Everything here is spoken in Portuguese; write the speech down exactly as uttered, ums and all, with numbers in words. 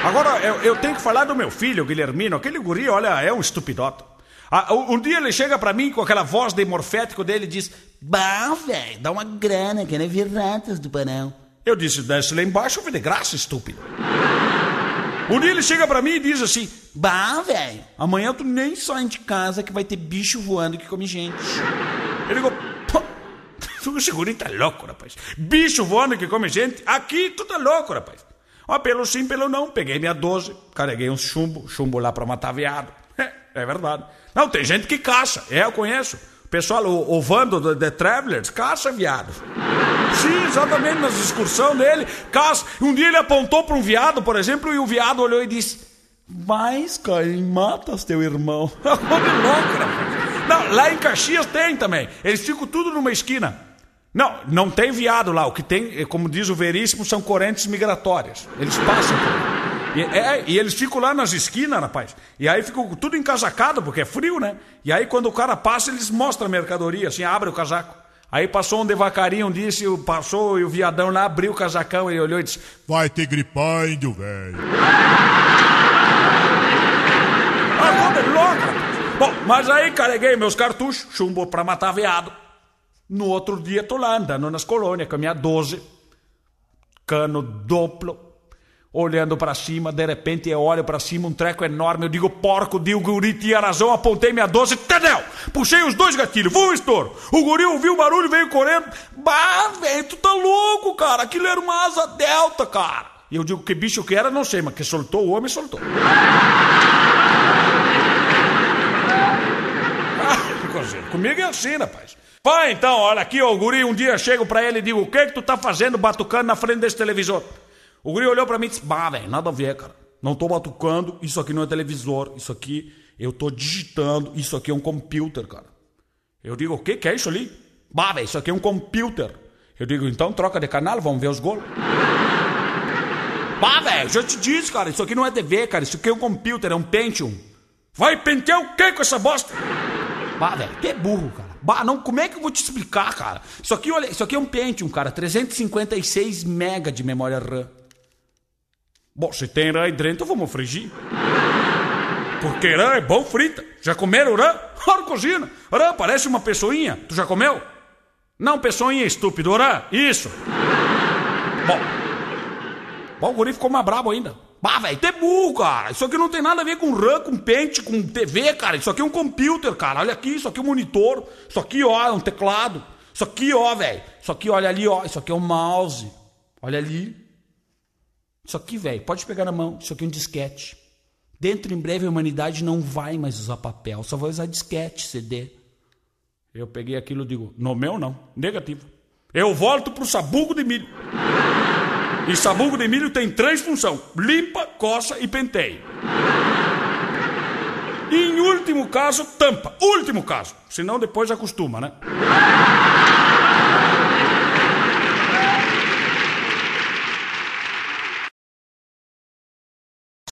Agora, eu, eu tenho que falar do meu filho, Guilhermino. Aquele guri, olha, é um estupidota. Ah, um dia ele chega pra mim com aquela voz de morfético dele e diz: bah, velho, dá uma grana, que nem viratas do Panão. Eu disse: desce lá embaixo, eu vou de graça, estúpido. Um dia ele chega pra mim e diz assim: bah, velho, amanhã tu nem sai de casa que vai ter bicho voando que come gente. Eu digo: pô, esse guri tá louco, rapaz. Bicho voando que come gente? Aqui tu tá louco, rapaz. Ó, pelo sim, pelo não. Peguei minha doze, carreguei uns chumbo, chumbo lá pra matar veado. É, é verdade. Não, tem gente que caça. É, eu conheço. O pessoal, o, o Vando do The Travelers, caça viado. Sim, exatamente, nas excursões dele, caça. Um dia ele apontou para um viado, por exemplo, e o viado olhou e disse: mas, cara, matas teu irmão. Que louco, rapaz. Não, lá em Caxias tem também. Eles ficam tudo numa esquina. Não, não tem viado lá. O que tem, como diz o Veríssimo, são correntes migratórias. Eles passam por lá. E, é, e eles ficam lá nas esquinas, rapaz. E aí ficam tudo encasacado, porque é frio, né? E aí quando o cara passa, eles mostram a mercadoria, assim, abre o casaco. Aí passou um devagarinho, um disse, passou e o viadão lá abriu o casacão, ele olhou e disse: vai ter gripando, velho. Ah, como é louco, rapaz. Bom, mas aí carreguei meus cartuchos, chumbo pra matar veado. No outro dia tô lá andando nas colônias com a minha doze, cano duplo, olhando pra cima. De repente eu olho pra cima, um treco enorme. Eu digo: porco, digo, o guri tinha razão. Apontei minha doze, tadeu, puxei os dois gatilhos, vum, estouro. O guri ouviu o barulho e veio correndo. Bah, velho, tu tá louco, cara. Aquilo era uma asa delta, cara. E eu digo: que bicho que era, não sei, mas que soltou o homem, soltou. Ah, comigo é assim, rapaz. Vai então, olha aqui, ó, o guri. Um dia chego pra ele e digo: o que que tu tá fazendo batucando na frente desse televisor? O guri olhou pra mim e disse: bah, velho, nada a ver, cara. Não tô batucando, isso aqui não é televisor. Isso aqui, eu tô digitando. Isso aqui é um computer, cara. Eu digo: o que que é isso ali? Bah, velho, isso aqui é um computer. Eu digo: então troca de canal, vamos ver os gols. Bah, velho, já te disse, cara, isso aqui não é T V, cara. Isso aqui é um computer, é um Pentium. Vai pentear o que com essa bosta? Bah, velho, tu é burro, cara. Bah, não, como é que eu vou te explicar, cara? Isso aqui, olha, isso aqui é um Pentium, cara. trezentos e cinquenta e seis mega de memória RAM. Bom, se tem rã aí dentro, vamos frigir. Porque rã é bom frita. Já comeram rã? Ora, cozinha. Rã parece uma pessoinha. Tu já comeu? Não, pessoinha, estúpido. Rã, isso. Bom. Bom, o guri ficou mais brabo ainda. Bah, velho, tu é burro, cara. Isso aqui não tem nada a ver com rã, com pente, com T V, cara. Isso aqui é um computer, cara. Olha aqui, isso aqui é um monitor. Isso aqui, ó, é um teclado. Isso aqui, ó, velho. Isso aqui, olha ali, ó. Isso aqui é um mouse. Olha ali. Isso aqui, velho, pode pegar na mão. Isso aqui é um disquete. Dentro, em breve, a humanidade não vai mais usar papel. Só vai usar disquete, C D. Eu peguei aquilo e digo: no meu, não. Negativo. Eu volto pro sabugo de milho. E sabugo de milho tem três funções: limpa, coça e penteia. E em último caso, tampa. Último caso. Senão depois acostuma, né?